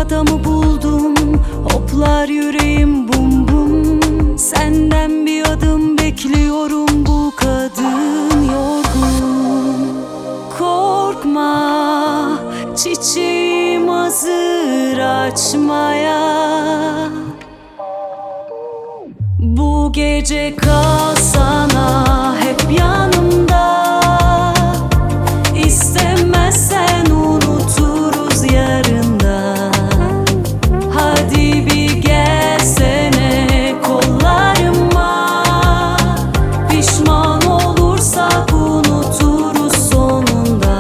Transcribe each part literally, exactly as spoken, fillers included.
adamı buldum, hoplar yüreğim bum bum. Senden bir adım bekliyorum, bu kadın yorgun. Korkma, çiçeğim hazır açmaya. Bu gece kalsana hep yanımda. İstemezsen unuturuz yarında. Hadi bir gelsene kollarıma. Pişman olursak unuturuz sonunda.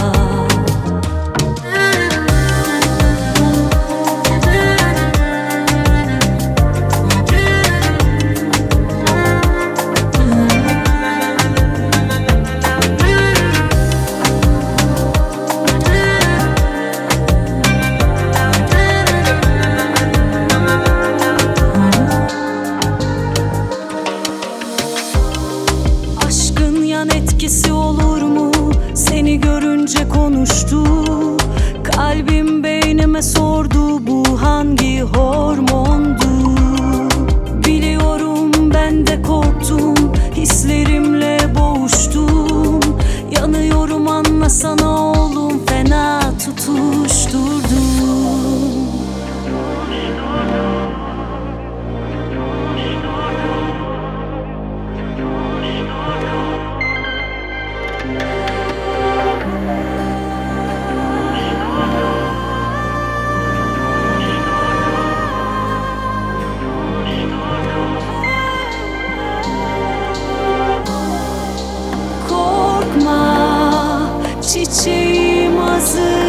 Etkisi olur mu? Seni görünce konuştu. Kalbim beynime sordu, bu hangi hormondu? Biliyorum ben de korktum, hislerimle boğuştum. Yanıyorum anlasana oğlum, fena tutuşturdum. Çiçeğim hazır